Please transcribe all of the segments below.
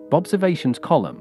Bobservations column.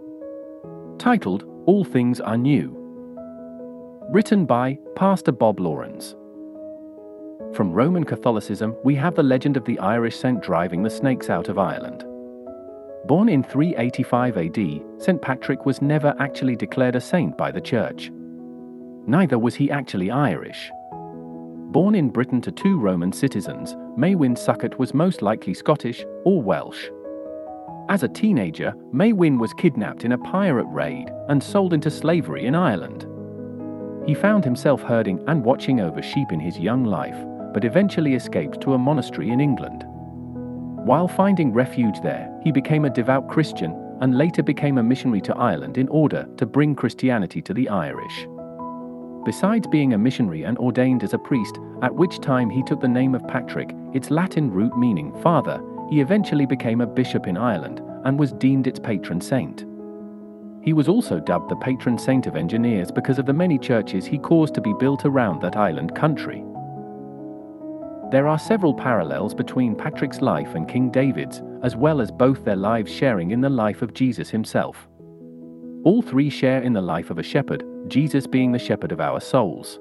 Titled, All Things Are New. Written by Pastor Bob Lawrence. From Roman Catholicism, we have the legend of the Irish saint driving the snakes out of Ireland. Born in 385 AD, St. Patrick was never actually declared a saint by the Church. Neither was he actually Irish. Born in Britain to two Roman citizens, Maewyn Succat was most likely Scottish or Welsh. As a teenager, Maewyn was kidnapped in a pirate raid and sold into slavery in Ireland. He found himself herding and watching over sheep in his young life, but eventually escaped to a monastery in England. While finding refuge there, he became a devout Christian and later became a missionary to Ireland in order to bring Christianity to the Irish. Besides being a missionary and ordained as a priest, at which time he took the name of Patrick, its Latin root meaning father, he eventually became a bishop in Ireland and was deemed its patron saint. He was also dubbed the patron saint of engineers because of the many churches he caused to be built around that island country. There are several parallels between Patrick's life and King David's, as well as both their lives sharing in the life of Jesus himself. All three share in the life of a shepherd, Jesus being the shepherd of our souls.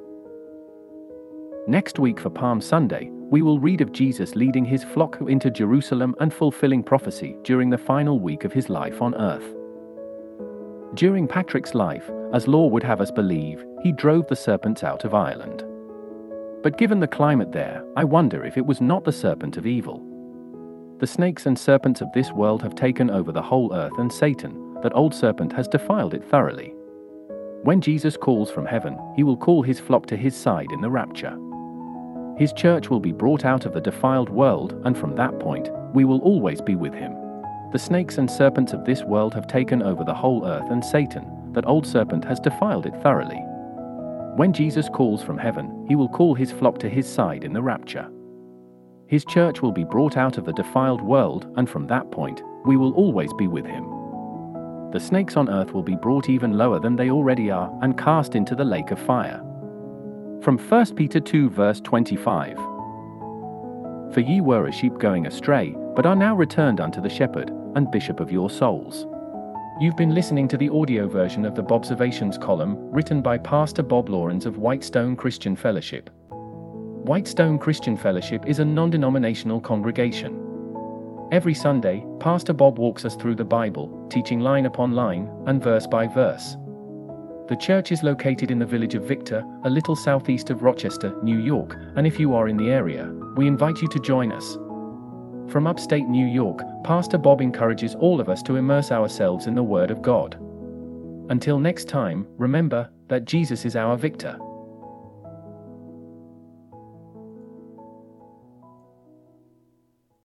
Next week for Palm Sunday, we will read of Jesus leading his flock into Jerusalem and fulfilling prophecy during the final week of his life on earth. During Patrick's life, as law would have us believe, he drove the serpents out of Ireland. But given the climate there, I wonder if it was not the serpent of evil. The snakes and serpents of this world have taken over the whole earth, and Satan, that old serpent, has defiled it thoroughly. When Jesus calls from heaven, he will call his flock to his side in the rapture. His church will be brought out of the defiled world, and from that point, we will always be with him. The snakes and serpents of this world have taken over the whole earth, and Satan, that old serpent, has defiled it thoroughly. When Jesus calls from heaven, he will call his flock to his side in the rapture. His church will be brought out of the defiled world, and from that point, we will always be with him. The snakes on earth will be brought even lower than they already are and cast into the lake of fire. From 1 Peter 2 verse 25. For ye were as sheep going astray, but are now returned unto the shepherd and bishop of your souls. You've been listening to the audio version of the Bobservations column, written by Pastor Bob Lawrence of Whitestone Christian Fellowship. Whitestone Christian Fellowship is a non-denominational congregation. Every Sunday, Pastor Bob walks us through the Bible, teaching line upon line and verse by verse. The church is located in the village of Victor, a little southeast of Rochester, New York, and if you are in the area, we invite you to join us. From upstate New York, Pastor Bob encourages all of us to immerse ourselves in the Word of God. Until next time, remember that Jesus is our victor.